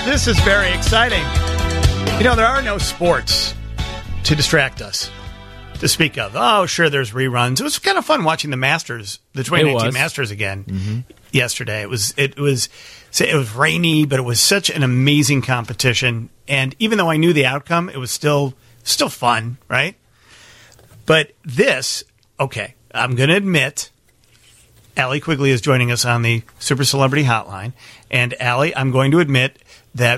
This is very exciting. You know, there are no sports to distract us to speak of. Oh, sure, there's reruns. It was kind of fun watching the Masters, the 2019 Masters again yesterday. It was rainy, but it was such an amazing competition. And even though I knew the outcome, it was still fun, right? But this, okay, I'm going to admit, Allie Quigley is joining us on the Super Celebrity Hotline. And Allie, I'm going to admit that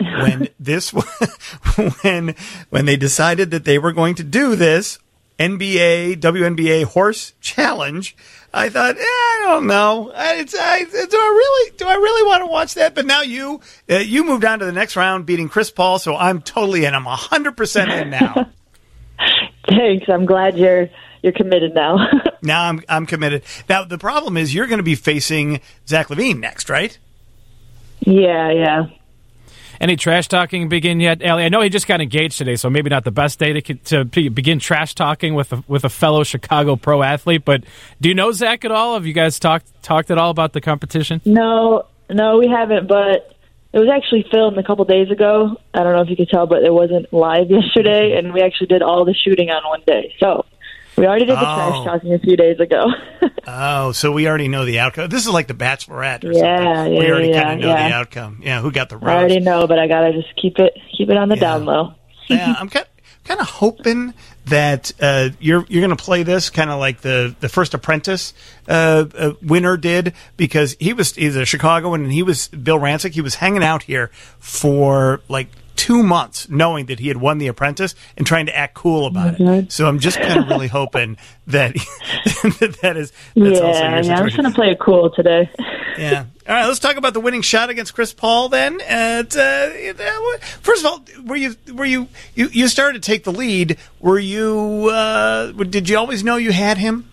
when they decided that they were going to do this WNBA horse challenge, I thought, I don't know. Do I really want to watch that? But now you moved on to the next round, beating Chris Paul, so I'm totally in. I'm 100% in now. Thanks. I'm glad you're committed now. Now I'm committed. Now the problem is you're going to be facing Zach LaVine next, right? Yeah. Any trash talking begin yet, Allie? I know he just got engaged today, so maybe not the best day to begin trash talking with a fellow Chicago pro athlete. But do you know Zach at all? Have you guys talked at all about the competition? No, we haven't. But it was actually filmed a couple days ago. I don't know if you could tell, but it wasn't live yesterday, and we actually did all the shooting on one day. So we already did the trash talking a few days ago. So we already know the outcome. This is like The Bachelorette or something. We already kind of know the outcome. Yeah, who got the rose. I already know, but I got to just keep it on the down low. Yeah, I'm kind of hoping that you're going to play this kind of like the First Apprentice winner did, because he's a Chicagoan, and Bill Rancic. He was hanging out here for like 2 months knowing that he had won The Apprentice and trying to act cool about it. So I'm just kind of really hoping that that's also your situation. I'm just going to play it cool today. Yeah. All right, let's talk about the winning shot against Chris Paul then. First of all, were you started to take the lead. Did you always know you had him?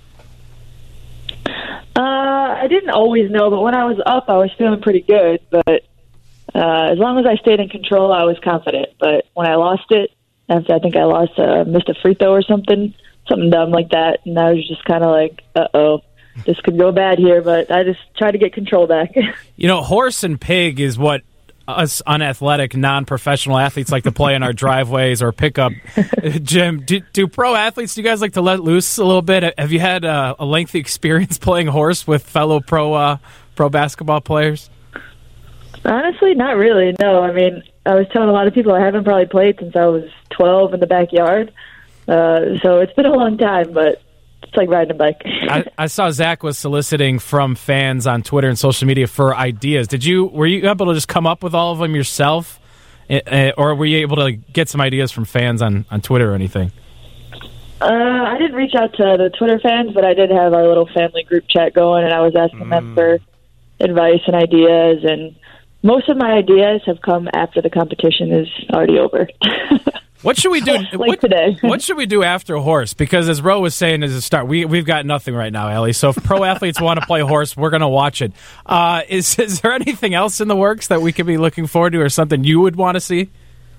I didn't always know, but when I was up, I was feeling pretty good. But as long as I stayed in control, I was confident. But when I lost it, after I think I missed a free throw or something dumb like that, and I was just kind of like, uh-oh, this could go bad here. But I just tried to get control back. You know, horse and pig is what us unathletic, non-professional athletes like to play in our driveways or pick up. Jim, do pro athletes, do you guys like to let loose a little bit? Have you had a lengthy experience playing horse with fellow pro basketball players? Honestly, not really, no. I mean, I was telling a lot of people I haven't probably played since I was 12 in the backyard. So it's been a long time, but it's like riding a bike. I saw Zach was soliciting from fans on Twitter and social media for ideas. Were you able to just come up with all of them yourself? Or were you able to get some ideas from fans on Twitter or anything? I didn't reach out to the Twitter fans, but I did have our little family group chat going, and I was asking them for advice and ideas, and most of my ideas have come after the competition is already over. What should we do today? What should we do after horse? Because as Ro was saying as a start, we've got nothing right now, Ellie. So if pro athletes want to play horse, we're going to watch it. Is there anything else in the works that we could be looking forward to, or something you would want to see?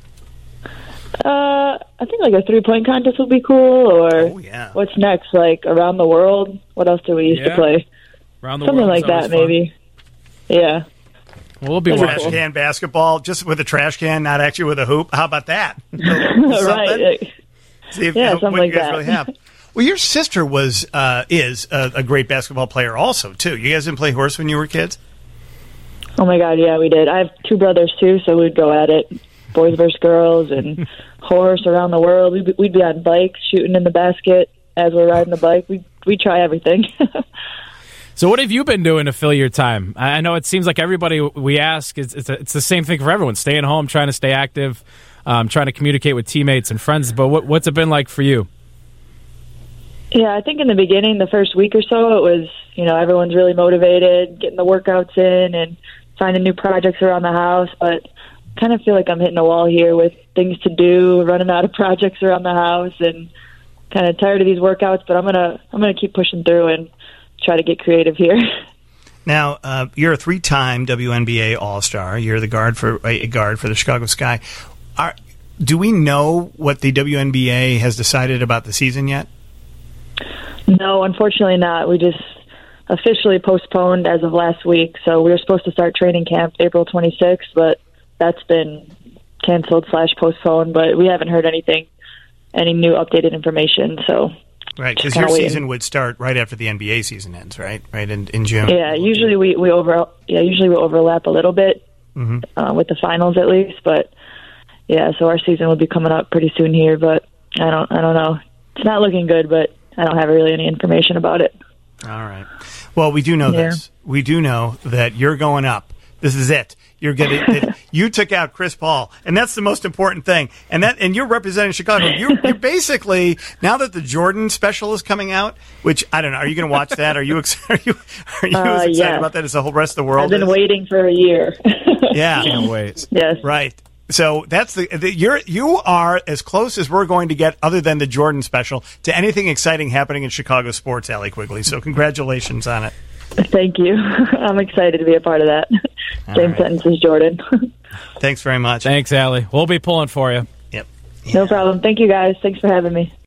I think like a 3-point contest would be cool, or what's next? Like around the world? What else do we used to play? Around the something world like that, fun. Maybe. Yeah. We'll be trash can basketball, just with a trash can, not actually with a hoop. How about that? Right. See if something what like you guys that. really have. Well, your sister is a great basketball player also, too. You guys didn't play horse when you were kids? Oh, my God, yeah, we did. I have 2 brothers, too, so we'd go at it. Boys versus girls and horse around the world. We'd be on bikes, shooting in the basket as we're riding the bike. We'd try everything. So what have you been doing to fill your time? I know it seems like everybody we ask, it's the same thing for everyone. Staying home, trying to stay active, trying to communicate with teammates and friends. But what's it been like for you? Yeah, I think in the beginning, the first week or so, it was, everyone's really motivated, getting the workouts in and finding new projects around the house. But I kind of feel like I'm hitting a wall here with things to do, running out of projects around the house, and kind of tired of these workouts. But I'm gonna keep pushing through and try to get creative here. Now, you're a 3-time WNBA All-Star. You're a guard for the Chicago Sky. Do we know what the WNBA has decided about the season yet? No, unfortunately not. We just officially postponed as of last week. So we were supposed to start training camp April 26th, but that's been canceled / postponed, but we haven't heard any new updated information. So right, because your season would start right after the NBA season ends, right? Right in June. Yeah, usually we overlap a little bit with the finals at least, but yeah, so our season will be coming up pretty soon here. But I don't know. It's not looking good, but I don't have really any information about it. All right. Well, we do know this. We do know that you're going up. This is it. You're getting. You took out Chris Paul, and that's the most important thing. And you're representing Chicago. You're basically, now that the Jordan special is coming out, which I don't know. Are you going to watch that? Are you excited about that as the whole rest of the world? I've been waiting for a year. Yeah, can't wait. Yes, right. So that's you are as close as we're going to get, other than the Jordan special, to anything exciting happening in Chicago sports, Allie Quigley. So congratulations on it. Thank you. I'm excited to be a part of that. Same sentence as Jordan. Thanks very much. Thanks, Allie. We'll be pulling for you. Yep. No problem. Thank you, guys. Thanks for having me.